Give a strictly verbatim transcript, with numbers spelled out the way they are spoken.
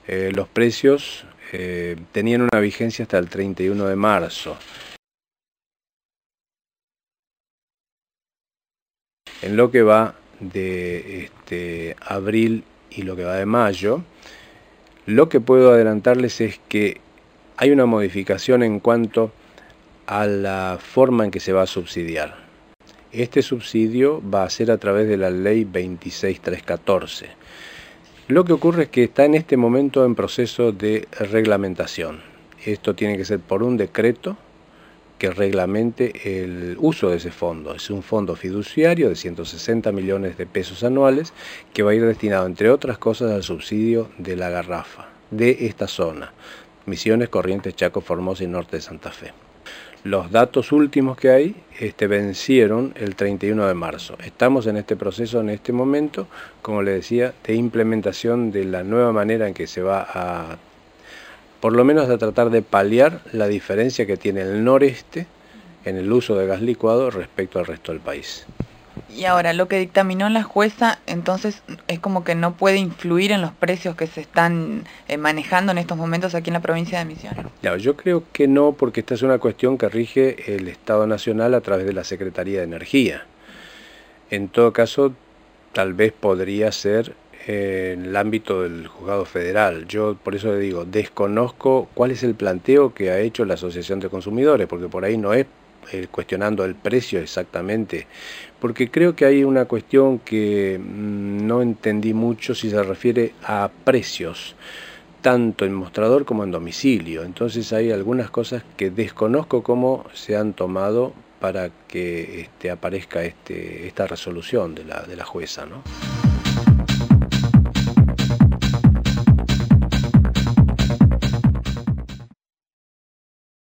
Eh, los precios eh, tenían una vigencia hasta el treinta y uno de marzo. En lo que va de este, abril y lo que va de mayo, lo que puedo adelantarles es que hay una modificación en cuanto a la forma en que se va a subsidiar. Este subsidio va a ser a través de la ley veintiséis mil trescientos catorce. Lo que ocurre es que está en este momento en proceso de reglamentación. Esto tiene que ser por un decreto que reglamente el uso de ese fondo. Es un fondo fiduciario de ciento sesenta millones de pesos anuales que va a ir destinado, entre otras cosas, al subsidio de la garrafa de esta zona: Misiones, Corrientes, Chaco, Formosa y Norte de Santa Fe. Los datos últimos que hay este, vencieron el treinta y uno de marzo. Estamos en este proceso, en este momento, como les decía, de implementación de la nueva manera en que se va a, por lo menos a tratar de paliar la diferencia que tiene el noreste en el uso de gas licuado respecto al resto del país. Y ahora, lo que dictaminó la jueza, entonces, es como que no puede influir en los precios que se están eh, manejando en estos momentos aquí en la provincia de Misiones. Claro, yo creo que no, porque esta es una cuestión que rige el Estado Nacional a través de la Secretaría de Energía. En todo caso, tal vez podría ser en el ámbito del Juzgado Federal. Yo por eso le digo, desconozco cuál es el planteo que ha hecho la Asociación de Consumidores, porque por ahí no es eh, cuestionando el precio exactamente, porque creo que hay una cuestión que mmm, no entendí mucho si se refiere a precios, tanto en mostrador como en domicilio. Entonces hay algunas cosas que desconozco cómo se han tomado para que este, aparezca este, esta resolución de la, de la jueza, ¿no?